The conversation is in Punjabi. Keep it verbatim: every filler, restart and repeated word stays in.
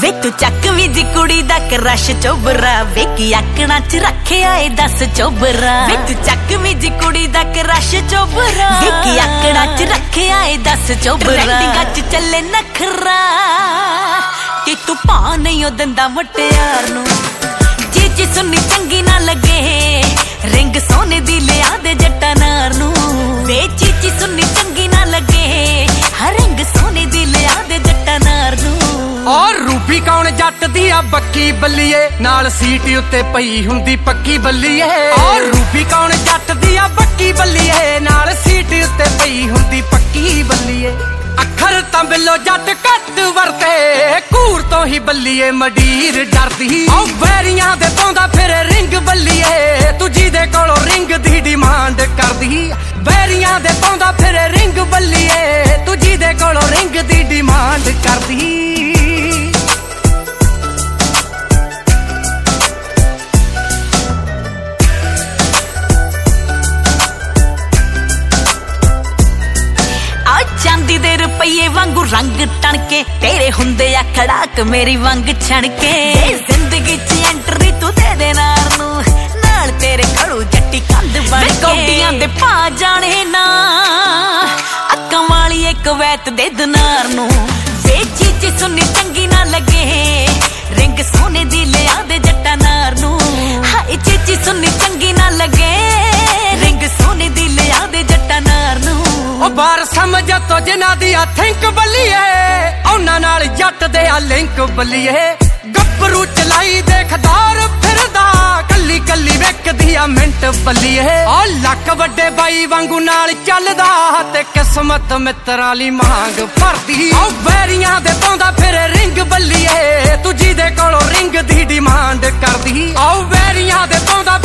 ਵੇ ਤੂੰ ਚੱਕ ਵੀ ਜੀ ਕੁੜੀ ਦਾ ਕਰਸ਼ ਚੋਬਰਾ, ਵੇਖੀ ਆਕਣਾ ਚ ਰੱਖਿਆ ਏ ਦਸ ਚੋਬਰਾ। ਵੇ ਤੂੰ ਚੱਕ ਵੀ ਜੀ ਕੁੜੀ ਦਾ ਕਰਸ਼ ਚੋਬਰਾ, ਵੇਖੀ ਆਕਣਾ ਚ ਰੱਖਿਆ ਏ ਦਸ ਚੋਬਰਾ। ਟ੍ਰੈਂਡਿੰਗਾਂ ਚ ਚੱਲੇ ਨਖਰਾ ਕਿ ਤੂੰ ਪਾ ਨਹੀਂ ਉਹ ਦਿੰਦਾ ਮੁਟਿਆਰ ਨੂੰ। ਚੀਚੀ ਸੁਣੀ ਚੰਗੀ ਨਾ ਲੱਗੇ, ਰਿੰਗ ਸੋਨੇ ਦੀ ਲਿਆ ਦੇ ਜੱਟਾ ਨਾਰ ਨੂੰ। ਵੇ ਚੀਚੀ ਸੁਣੀ ਚੰਗੀ ਨਾ ਲੱਗੇ, ਹਰ ਰਿੰਗ ਸੋਨੇ ਦੀ ਲਿਆ ਦੇ ਜੱਟਾ ਨਾਰ ਨੂੰ। ਔਰ ਰੂਬੀ ਕੌਣ ਜੱਟ ਦੀ ਆ ਬੱਕੀ ਬੱਲੀਏ, ਨਾਲ ਸੀਟ ਉੱਤੇ ਪਈ ਹੁੰਦੀ ਪੱਕੀ ਬੱਲੀਏ। ਔਰ ਰੂਬੀ ਕੌਣ ਜੱਟ ਦੀ ਆ ਬੱਕੀ ਬੱਲੀਏ, ਨਾਲ ਸੀਟ ਉੱਤੇ ਪਈ ਹੁੰਦੀ ਪੱਕੀ ਬੱਲੀਏ। ਅੱਖਰ ਤਾਂ ਬਿੱਲੋ ਜੱਟ ਘੱਟ ਵਰਤੇ, ਘੂਰ ਤੋਂ ਹੀ ਬੱਲੀਏ ਮਡੀਰ ਡਰਦੀ। ਔ ਵੈਰੀਆਂ ਦੇ ਪਾਉਂਦਾ ਫਿਰ ਰਿੰਗ ਬੱਲੀਏ, ਤੂੰ ਜਿਹਦੇ ਕੋਲੋਂ ਰਿੰਗ ਦੀ ਡਿਮਾਂਡ ਕਰਦੀ। ਵੈਰੀਆਂ ਦੇ ਪਾਉਂਦਾ ਫਿਰ ਰਿੰਗ ਬੱਲੀਏ, ਤੂੰ ਜਿਹਦੇ ਕੋਲੋਂ ਰਿੰਗ ਦੀ ਡਿਮਾਂਡ ਕਰਦੀ। ਚਾਂਦੀ ਦੇ ਰੁਪਈਏ ਵਾਂਗੂ ਰੰਗ ਟਣਕੇ, ਤੇਰੇ ਹੁੰਦੇ ਆ ਖੜਾਕ ਮੇਰੀ ਵੰਗ ਛਣਕੇ। ਜ਼ਿੰਦਗੀ ਚ ਐਂਟਰੀ ਤੂੰ ਦੇ ਦੇ ਨਾਰ ਨੂੰ, ਨਾਲ ਤੇਰੇ ਖੜੂ ਜੱਟੀ ਕੰਧ ਬਣ ਕੇ। ਕੌਡੀਆਂ ਦੇ ਪਾ ਜਾਣੇ ਨਾ, ਅੱਕਾਂ ਵਾਲੀ ਇੱਕ ਵੈਤ ਦੇ ਦਿਨਾਰ ਨੂੰ। ਵੇ ਚੀਚੀ ਸੁਣੀ ਚੰਗੀ ਨਾ ਲੱਗੇ, ਰਿੰਗ ਸੋਨੇ ਦੀ ਲਿਆ ਦੇ ਜੱਟਾ ਨਾਰ ਨੂੰ। ਹਾਏ ਚੀਚੀ ਸੁਣੀ ਚੰਗੀ ਨਾ ਲੱਗੇ, ਰਿੰਗ ਸੋਨੇ ਦੀ ਲਿਆ ਦੇ ਜੱਟਾ ਨਾਰ ਨੂੰ। ਉਹ ਬਾਰ ਸਮਝ ਤੋ ਜਿਨ੍ਹਾਂ ਦੀ ਆ ਥਿੰਕ ਬੱਲੀਏ, ਉਹਨਾਂ ਨਾਲ ਜੱਟ ਦੇ ਆ ਲਿੰਕ ਬੱਲੀਏ। ਗੱਭਰੂ ਚਲਾਈ ਦੇਖਦਾਰ ਫਿਰਦਾ, ਕੱਲੀ ਕੱਲੀ ਵੇਖਦੀ ਆ ਮਿੰਟ ਬੱਲੀਏ। ਆ ਲੱਕ ਵੱਡੇ ਬਾਈ ਵਾਂਗੂ ਨਾਲ ਚੱਲਦਾ, ਤੇ ਕਿਸਮਤ ਮਿੱਤਰਾਂ ਲਈ ਮੰਗ ਭਰਦੀ। ਆ ਵੈਰੀਆਂ ਦੇ ਪਾਉਂਦਾ ਫਿਰ ਰਿੰਗ ਬੱਲੀਏ, ਤੂੰ ਜਿਹਦੇ ਕੋਲੋਂ ਰਿੰਗ ਦੀ ਡਿਮਾਂਡ ਕਰਦੀ। ਆ ਵੈਰੀਆਂ ਦੇ ਪਾਉਂਦਾ